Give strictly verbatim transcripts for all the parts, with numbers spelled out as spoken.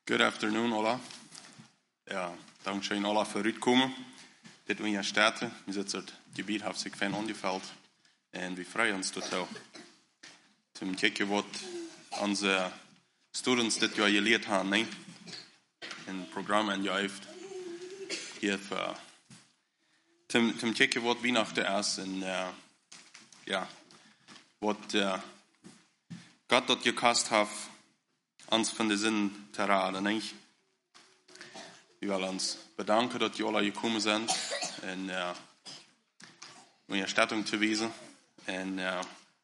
Good afternoon, alla. Ja, dankzij alla voor het komen. Dit we hier starten. We zitten het gebied heeft zich fijn aangeveld. En we freuen ons totaal. Zum kijken wat onze students dit jaar geleerd hebben. Nee? In het programma en je heeft. Hier, zum, zum kijken wat Weihnachten is. En uh, ja, wat uh, God dat gekast heeft. Ons van de zin te raden, niet? We willen ons bedanken dat jullie gekomen zijn en uh, om je stattung te wezen. En uh,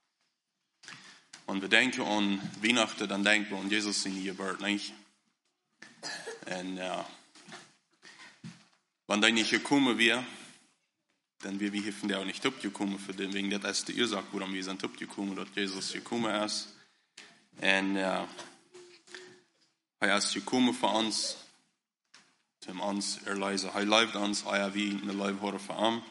we denken aan Weihnachten, dan denken we aan Jezus in je geboorte, niet? En uh, wanneer hij niet gekomen weer, dan wir wir von der auch nicht abgekommen, für den, wegen der erste Ursache, warum wir sind abgekommen, dass Jesus gekommen ist. Und uh, Hij is gekomen voor ons, om ons erlezen. Hij leeft ons, hij heeft een leven horen voor hem.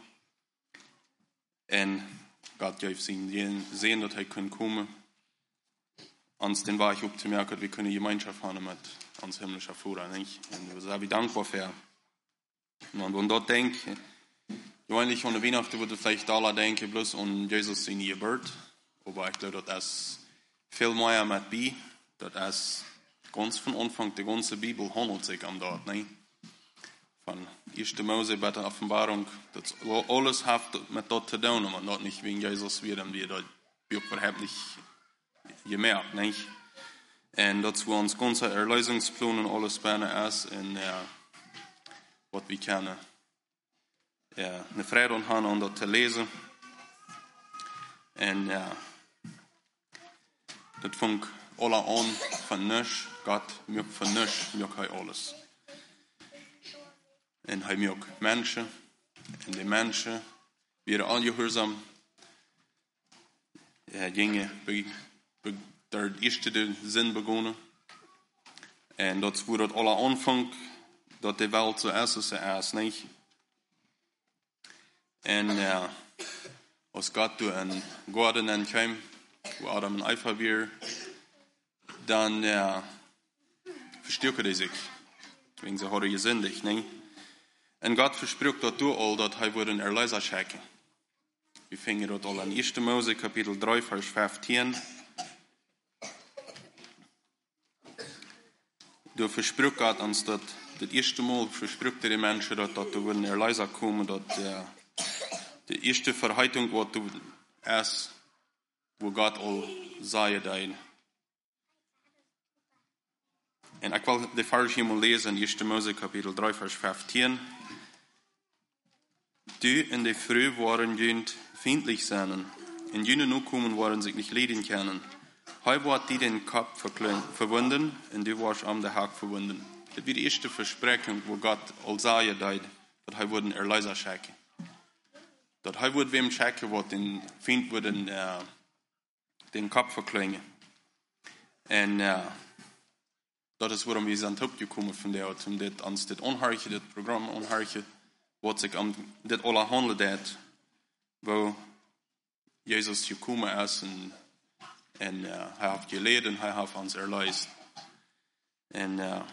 En God heeft zien, zien dat hij kan komen. Ons den weg op te merken, dat we kunnen gemeenschap hebben met ons himmlische Vader. Niet? En we zijn dankbaar voor. En wenn dat denk, eigentlich an der Weihnachten würde vielleicht alle denken, bloß an Jesus in ihr Geburt. Aber ich glaube, das ist viel mehr mit bei. Das ist ganz von Anfang, die ganze Bibel handelt sich um dort, ne? Von erste Mose bis der Offenbarung, das alles hat mit dort zu tun, und dort nicht wegen Jesus werden wir dort überhaupt nicht gemerkt, nicht? Und das wo uns ganze Erlösungsplan und alles bei ist, und uh, was wir können, ja, eine Freude haben, um das zu lesen. Und ja, das fängt alle an von nichts. Gott mögt von nichts, mögt er alles. Und er mögt Menschen. Und die Menschen werden angehorsam. Er ging der erste Sinn begonnen. Und das wurde das alle Anfang, dass die Welt so ist, wie sie ist, nicht? Und ja, als Gott durch einen Garten kam, wo Adam und Eva waren, dann ja, verstärkte er sich. Wegen sie hadden gesündigt, ne? Und Gott versprach dat door al, dat hij wordt een Erlöser schenken. Wir fingen dort al in erste Mose, Kapitel drei, Vers fünfzehn. Da versprach Gott uns dat, das erste Mal versprach die Menschen, dat, dat er een Erlöser kommen, dat ja, die erste Verheitung, wat du ist, wo Gott all sei dein. En ik wil de vers hier mal lezen in eerste Mose Kapitel drei, Vers fünfzehn. Du in der Früh waren jönt feindlich sein, in jene nu kommen waren sich nicht leiden können. Heu ward die den Kopf verwunden, und du warst am der Hack verwunden. Das wird die erste Versprechung, wo Gott all sei dein, dass er würden Erlöser schenken. Dat hij wordt wem checken wat den Feind worden uh, den Kopf verklingen. En uh, dat is waarom we zijn opgekomen van der, om dit ons dit onhartje, dit programma onhartje, wat zich om dit alle handelen deed, waar Jezus gekomen is en, en uh, hij heeft geleerd en hij heeft ons erleist. En uh,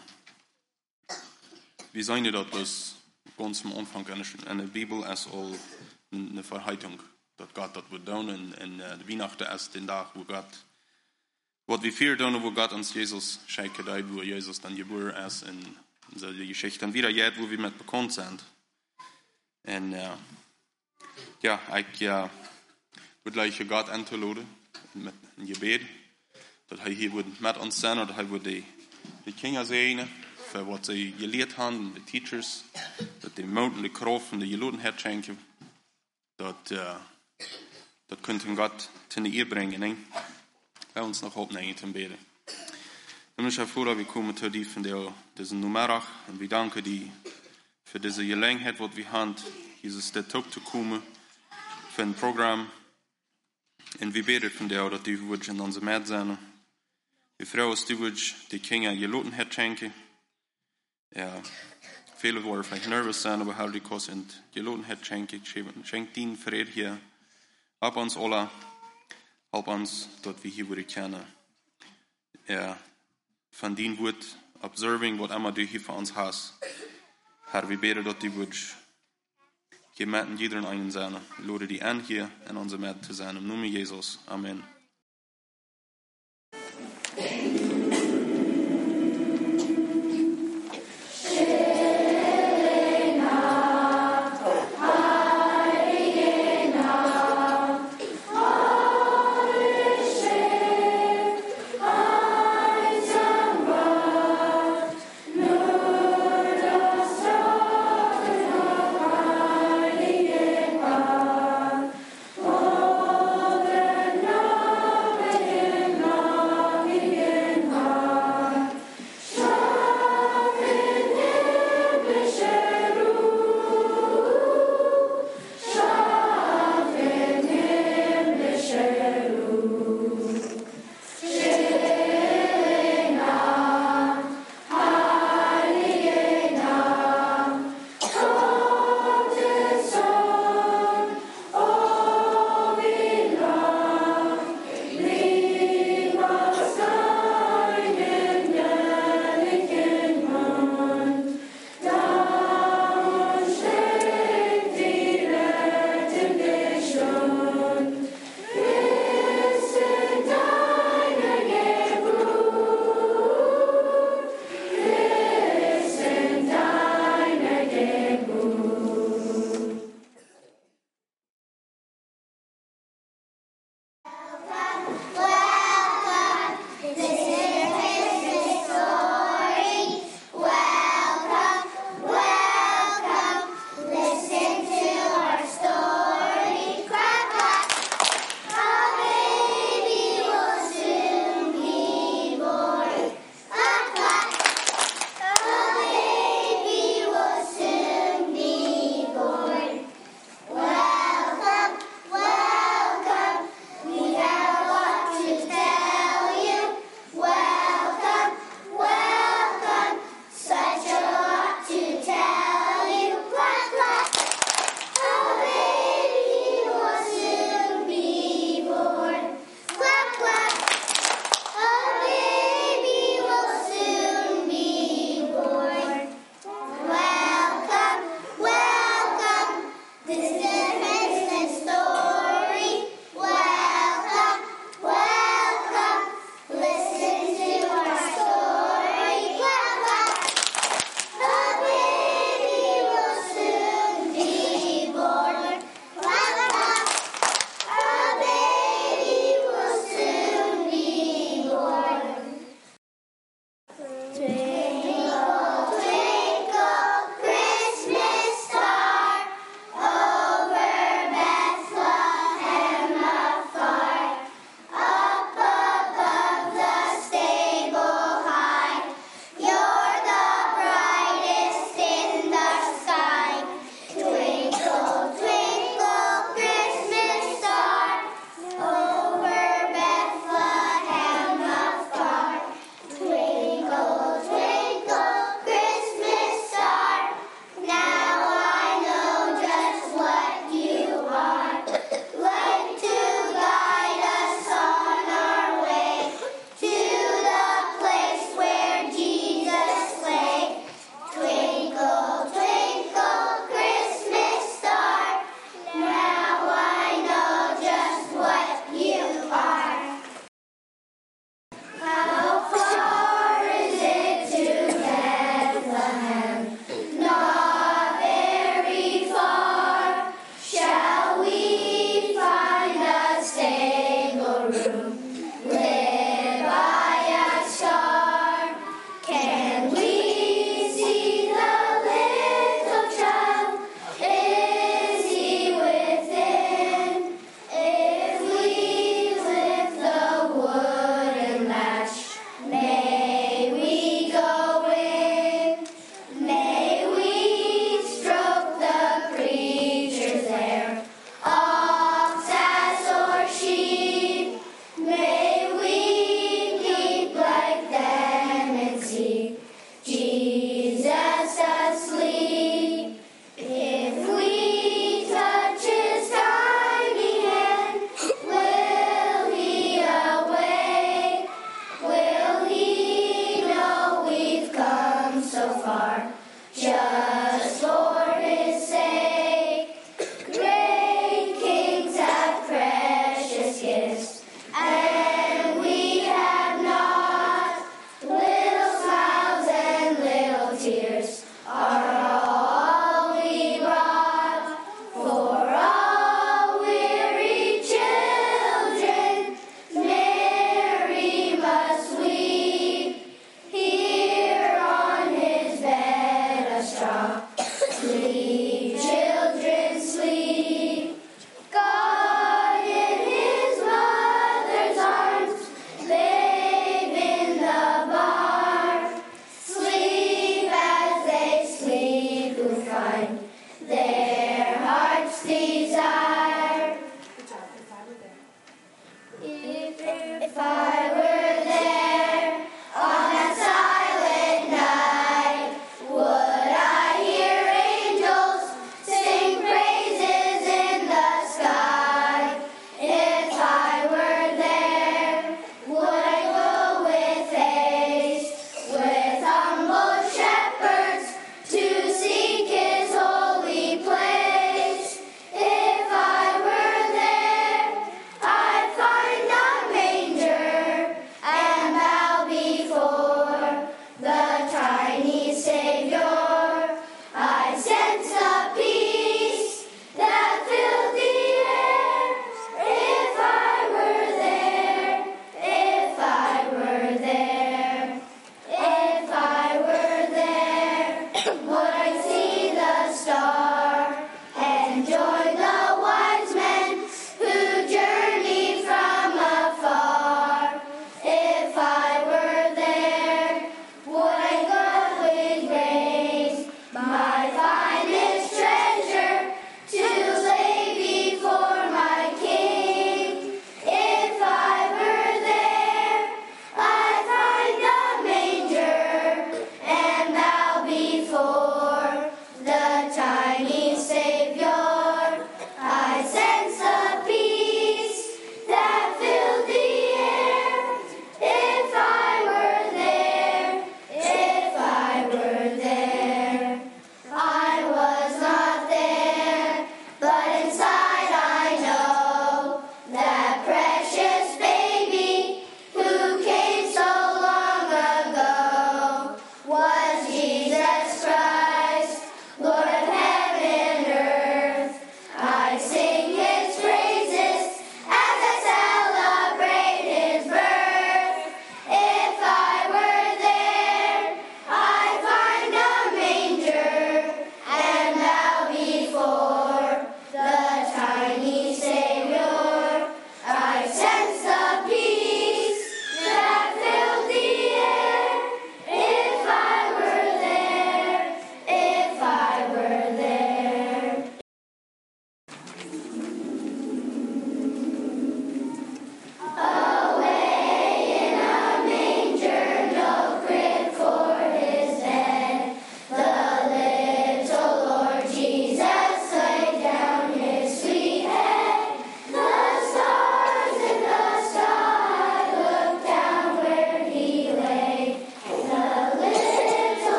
we zijn dat dus ganz am Anfang in der Bibel is al eine Verheitung, dass Gott das wird tun, und, und uh, Weihnachten ist der Tag, wo Gott, was wir viel tun, wo Gott uns Jesus schenkt, wo Jesus dann geboren ist, und so die Geschichte dann wieder jetzt, wo wir mit bekannt sind. Und uh, ja, ich uh, würde gleich Gott einladen mit einem Gebet, dass er hier mit uns sein, oder er würde die, die Kinder sehen, für was sie gelehrt haben, die Teachers, dass die Mountain, die Kraft und die Geloten herschenken. Dat, uh, dat kunt een God ten eer brengen. Nee? Wij ons nog opnemen ten beden. Himmlischer Vater, wir kommen zu dir von der, diesen Nummerach, und wir danken dir für diese Gelegenheit, was wir haben, Jesus der Tag zu kommen, für ein Programm. Und wir beten von der, dass du würdest in unser März sein. Wir freuen uns, du würdest die Kinder geloten herschenken. Ja. Viele waren vielleicht nervös sein, aber halt die Kost und Gelotenheit schenke, schenkt ihnen Frieden hier. Hab uns alle, help uns, dass wir hier würde kennen. Ja, von denen wird observing whatever du hier für uns hast. Herr, wir beten, dass du würdest hier mit jeder einen sein. Lade die an hier in unserer Mitte zu sein. Im Namen Jesus. Amen. No.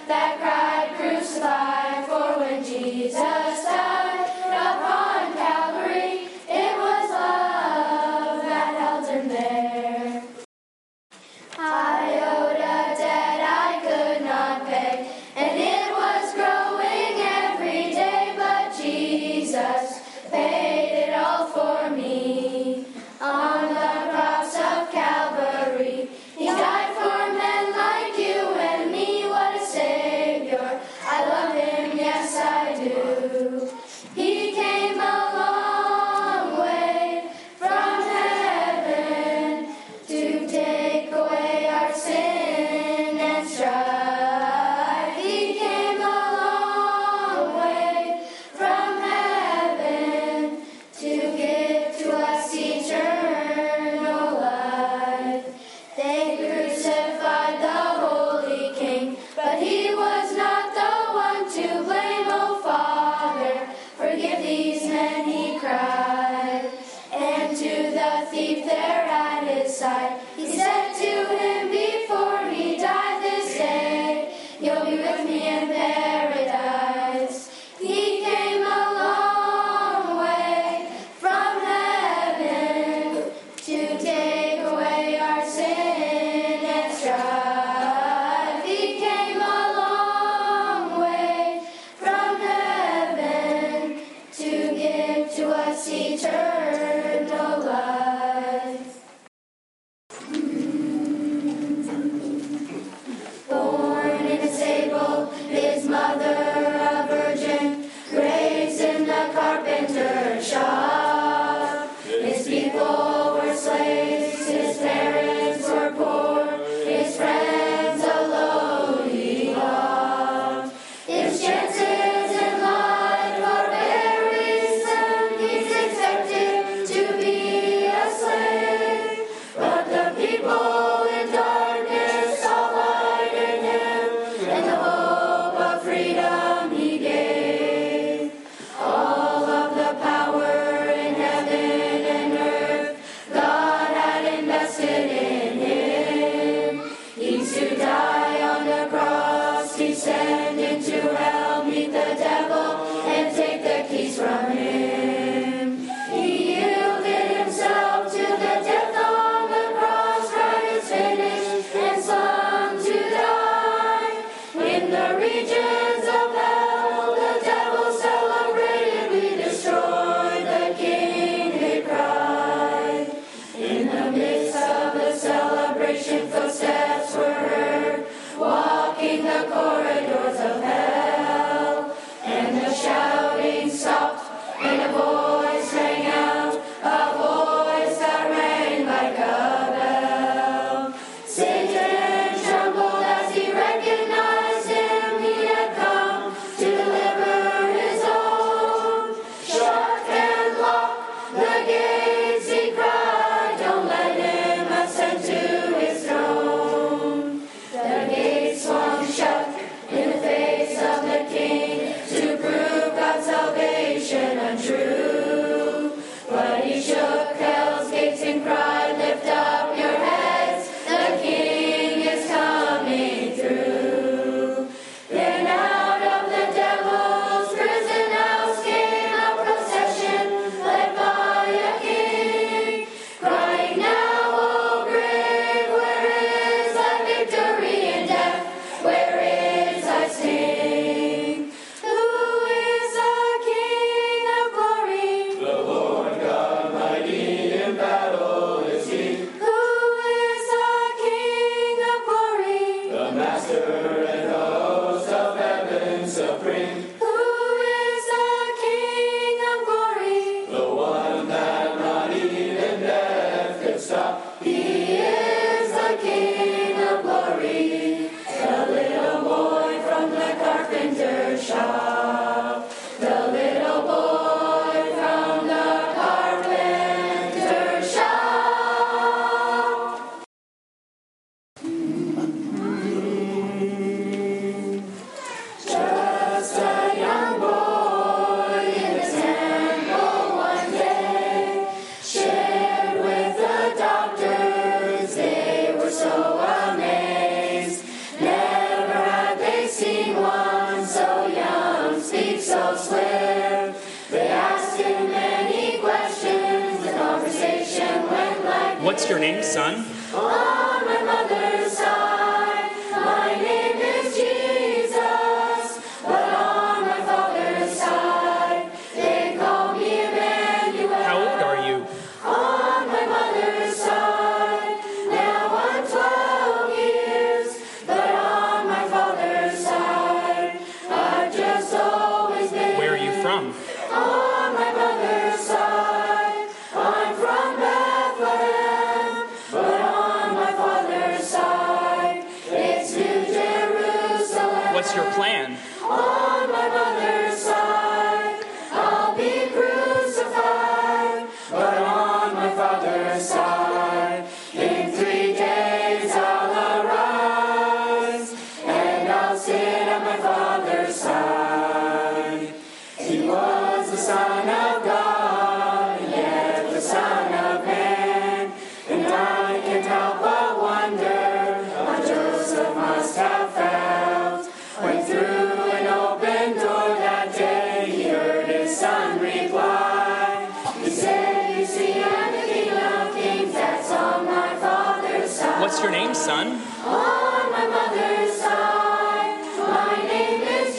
that cried, crucify, for when Jesus died upon Calvary, it was love that held him there. I owed a debt I could not pay, and it was growing every day, but Jesus paid it all for me. On the cross of Calvary, he died for men like you and me. What a Savior, I love him, yes I do. He came a long way from heaven to take away our sin and strife. He came a long way from heaven to give to us eternal life. They crucified the Holy King, but he was not the one to blame. Oh Father, forgive these men, he cried. And to the thief there at his side, he said to him before he died, this day you'll be with me in paradise. He came a long way from heaven to take away our sin and strife. He came a long way from heaven to give to us eternal life. Born in a stable, his mother a virgin, raised in the carpenter's shop. His people were slaves, his parents were poor, his friends alone he loved. His chances in life are very slim, he's expected to be a slave. But the people in darkness saw light in him, and the hope of freedom he gave. All of the power in heaven and earth God had invested in him. He's to die on the cross, descend into hell, meet the devil, and take the keys from him. He yielded himself to the death on the cross, cried it's finished, and slung to die. In the regions of hell, the devil celebrated, we destroyed the king, they cried. In the midst of the celebration, footsteps were heard, walking the corridors of hell. And the shouting stopped, and a voice rang out, a voice that rang like a bell. Satan trembled as he recognized him. He had come What's your name, son? On my mother's side, my name is Jesus. But on my father's side, they call me Emmanuel. How old are you? On my mother's side, now I'm twelve years. But on my father's side, I've just always been. Where are you from? On my mother's side, I'm from Bethlehem. But on my father's side, it's New Jerusalem. What's your plan? On my mother's side, I'll be crucified. But on my father's side, in three days I'll arise. And I'll sit at my father's side. He was the Son of God, and yet the Son of Man. And I can't help but wonder how Joseph must have felt when through an open door that day he heard his son reply. He said, "You see, I'm the King of Kings, that's on my father's side." What's your name, son? On my mother's side, my name is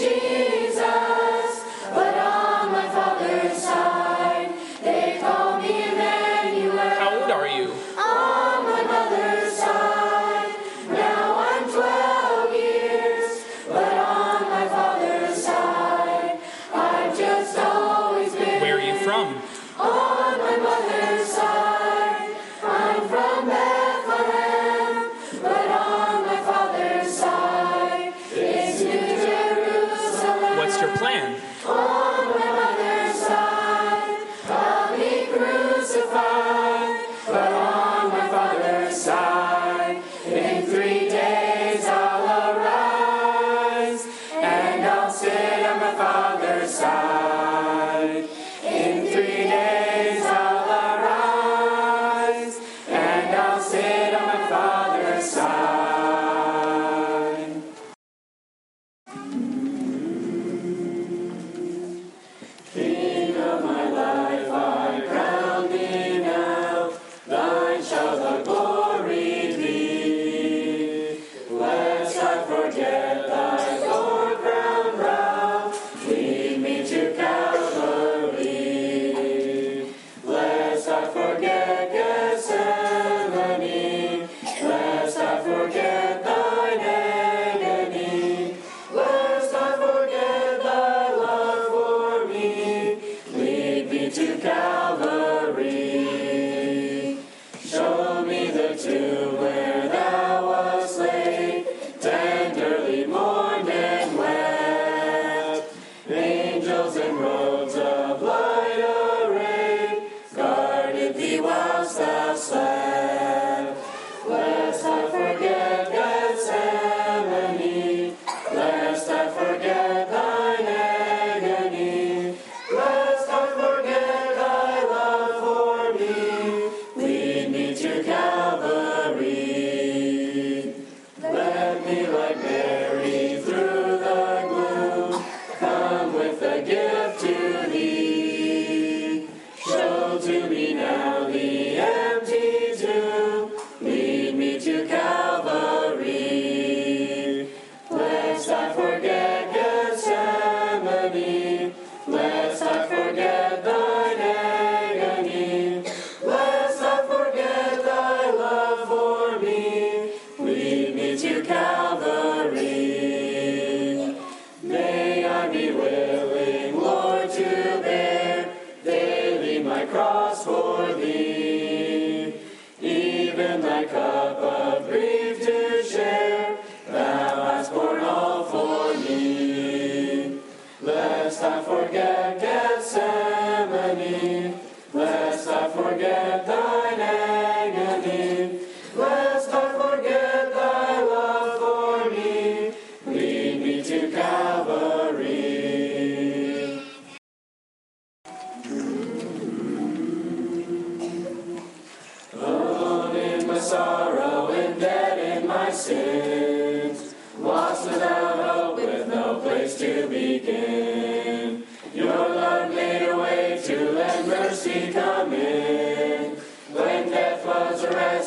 Jesus. But on my father's side, they call me Emmanuel. How old are you? On my mother's side, now I'm twelve years. But on my father's side, I've just always been. Where are you from? On my mother's side, I'm from Bethlehem. But on my father's side, it's New Jerusalem. What's your plan? On my mother's side, I'll be crucified. But on my father's side, in three days I'll arise. And I'll sit at my father's side. In three days I'll arise. And I'll sit at my father's side. King of my life, I crown thee now. Thine shall the glory be. Lest I forget thy thorn-crowned brow, lead me to Calvary. Lest I forget Gethsemane, lest I forget thine agony, lest I forget thy love for me, lead me to Calvary. Show me the tomb where thou wast laid, tenderly mourned and wept. Angels in robes of light arrayed, guarded thee whilst thou slept. Lest I forget Gethsemane, lest I forget thine agony, lest I forget thy love for me, lead me to Calvary. Let me like Mary through the gloom come with a gift to thee. Show to me now the empty tomb, lead me to Calvary. Lest I forget Gethsemane, lest I forget thine agony, lest I forget thy love for me, lead me to Calvary. May I be willing, Lord, to bear daily my cross for thee, even thy cup of grief to share, thou hast borne all for me. Lest I forget Gethsemane, lest I forget thine agony, lest I forget thy love for me, lead me to Calvary. Alone in my sorrow and dead in my sins, lost without hope with no place to begin. Your love made a way to let mercy come in. When death was arrested,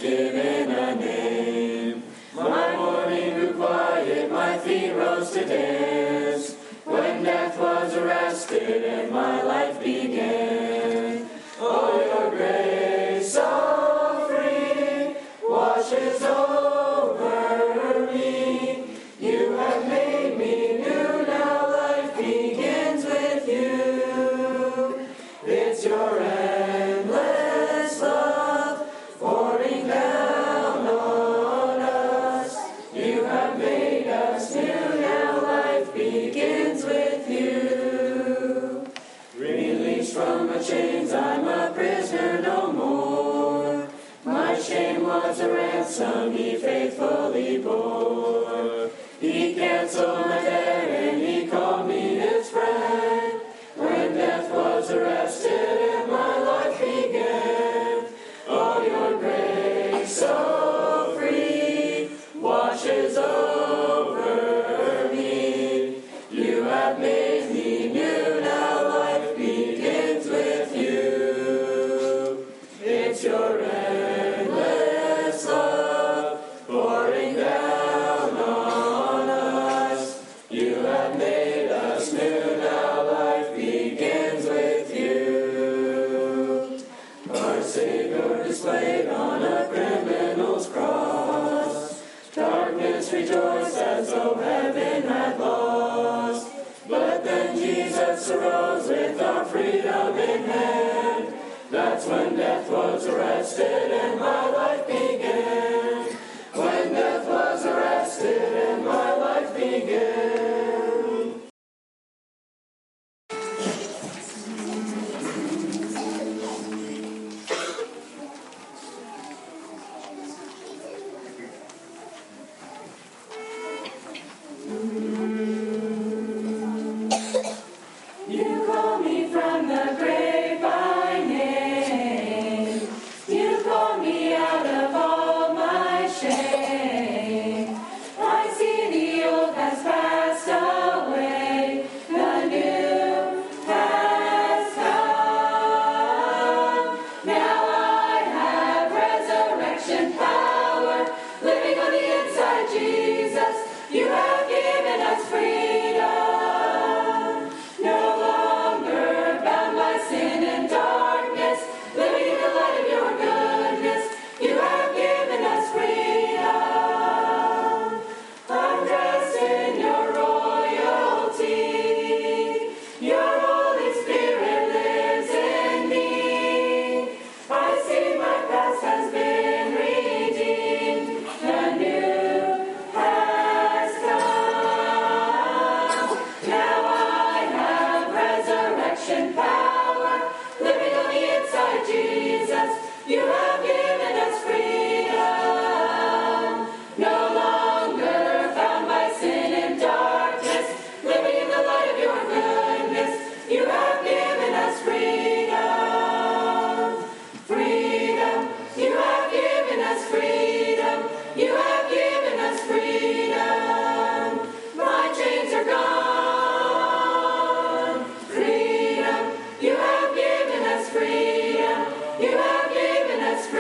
given a name. My morning grew quiet, my feet rose to dance, when death was arrested and my life began. Oh, your grace so free washes over me. You have made me new, now life begins with you. It's your endless love pouring down on us. You have made us new, now life begins with you. Released from the chains, I'm a prisoner no more. My shame was a ransom he faithfully bore. He canceled my debt and he called me his friend. When death was arrested and my life began. Oh, your grace so free washes over me. You have made me new, now life begins with you. It's your endless love pouring down on us. You have made us new, now life begins with you. Our Savior displayed on a criminal's cross. Darkness rejoiced as though heaven had lost. But then Jesus arose with our freedom in hand. That's when death was arrested and my life began. When death was arrested and my life began. You call me from the grave by name. You call me out of all my shame. I see the old has passed away, the new has come. Now I have resurrection power, living on the inside, Jesus. You have given us freedom. No longer bound by sin and darkness, living in the light of your goodness. You have given us freedom. I'm dressed in your royalty. Your Holy Spirit lives in me. I see my past has been redeemed. The new has come. Now I have resurrection power, living on the inside, Jesus. You have given us freedom. No longer bound by sin and darkness, living in the light of your goodness. You have given us freedom. Freedom. You have given us freedom. You have given us freedom. My chains are gone. Freedom. You have given us freedom. You have given us freedom.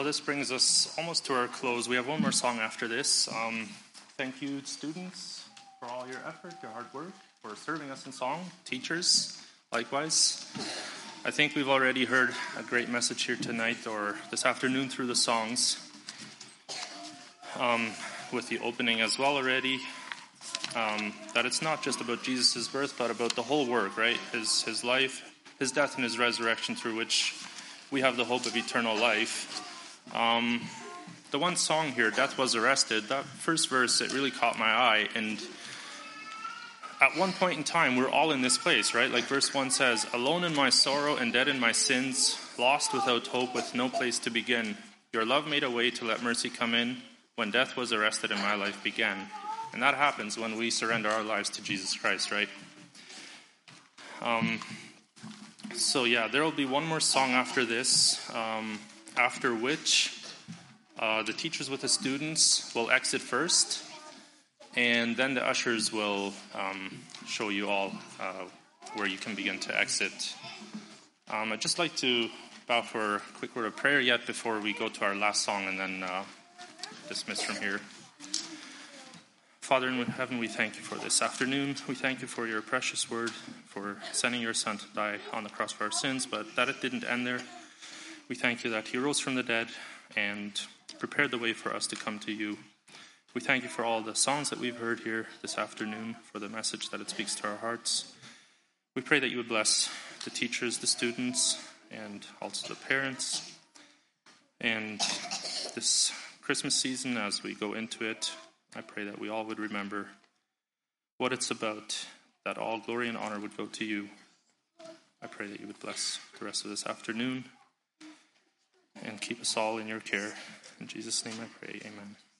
Well, this brings us almost to our close. We have one more song after this. Um, thank you, students, for all your effort, your hard work, for serving us in song. Teachers, likewise. I think we've already heard a great message here tonight or this afternoon through the songs. Um, with the opening as well already. Um, that it's not just about Jesus' birth, but about the whole work, right? His, his life, his death, and his resurrection, through which we have the hope of eternal life. Um, the one song here, Death Was Arrested, that first verse, it really caught my eye. And at one point in time, we're all in this place, right? Like verse one says, alone in my sorrow and dead in my sins, lost without hope, with no place to begin. Your love made a way to let mercy come in, when death was arrested and my life began. And that happens when we surrender our lives to Jesus Christ, right? Um, so yeah, there will be one more song after this, um, after which uh, the teachers with the students will exit first, and then the ushers will um, show you all uh, where you can begin to exit. Um, I'd just like to bow for a quick word of prayer yet before we go to our last song and then uh, dismiss from here. Father in heaven, we thank you for this afternoon. We thank you for your precious word, for sending your son to die on the cross for our sins, but that it didn't end there. We thank you that he rose from the dead and prepared the way for us to come to you. We thank you for all the songs that we've heard here this afternoon, for the message that it speaks to our hearts. We pray that you would bless the teachers, the students, and also the parents. And this Christmas season, as we go into it, I pray that we all would remember what it's about, that all glory and honor would go to you. I pray that you would bless the rest of this afternoon and keep us all in your care. In Jesus' name I pray, amen.